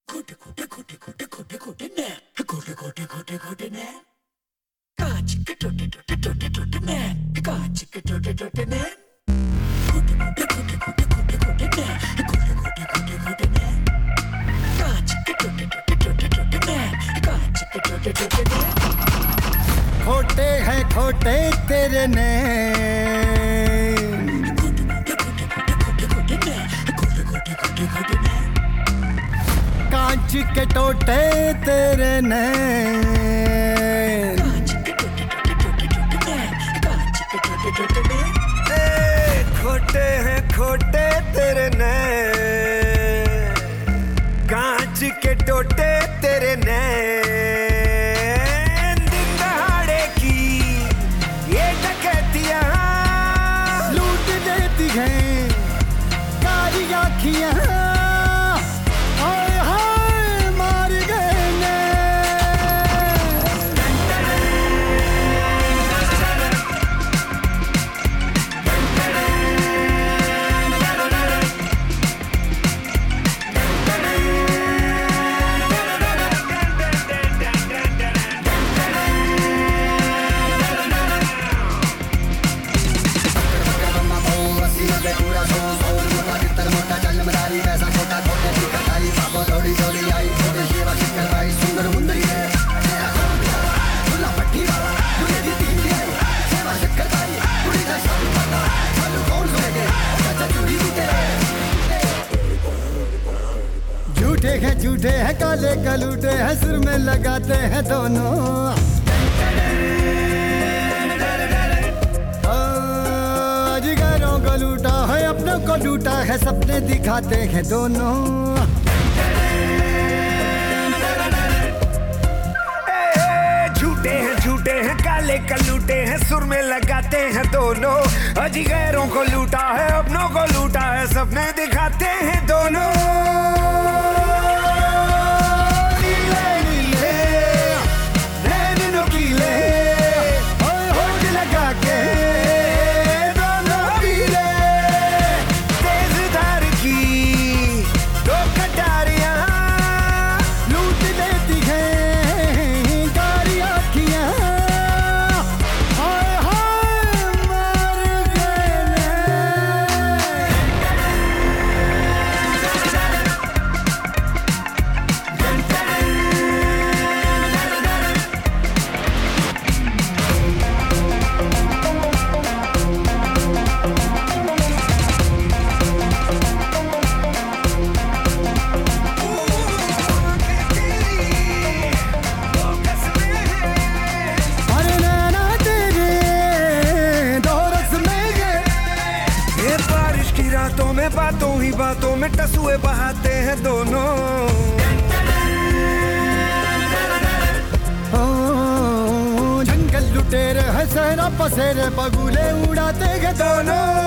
खोटे खोटे खोटे खोटे खोटे खोटे ने खोटे खोटे खोटे खोटे ने कांच के टोटे टोटे टोटे टोटे ने कांच के टोटे टोटे ने खोटे खोटे खोटे खोटे खोटे खोटे ने खोटे खोटे खोटे खोटे ने कांच के टोटे टोटे टोटे टोटे ने कांच के टोटे टोटे ने खोटे हैं खोटे तेरे ने खोटे खोटे खोटे खोटे खोटे ने खोटे खोटे खोटे खोटे ने कांच के टोटे तेरे ने कांच के टोटे टोटे टोटे टोटे ने कांच के टोटे टोटे ने खोटे हैं खोटे तेरे ने कांच के टोटे तेरे ने दिन दहाड़े की ये डकैतियां लूट देती हैं कारी आँखियाँ झूठे हैं काले कलूटे हैं सुर में लगाते हैं दोनों जिगरों को लूटा है अपनों को लूटा है सपने दिखाते हैं दोनों झूठे हैं काले कलूटे हैं सुर में लगाते हैं दोनों अजी गैरों को लूटा है अपनों को लूटा है सपने दिखाते हैं दोनों बातों ही बातों में टसुए बहाते हैं दोनों जंगल लुटेरे हैं सहरा पसेरे बगुले उड़ाते हैं दोनों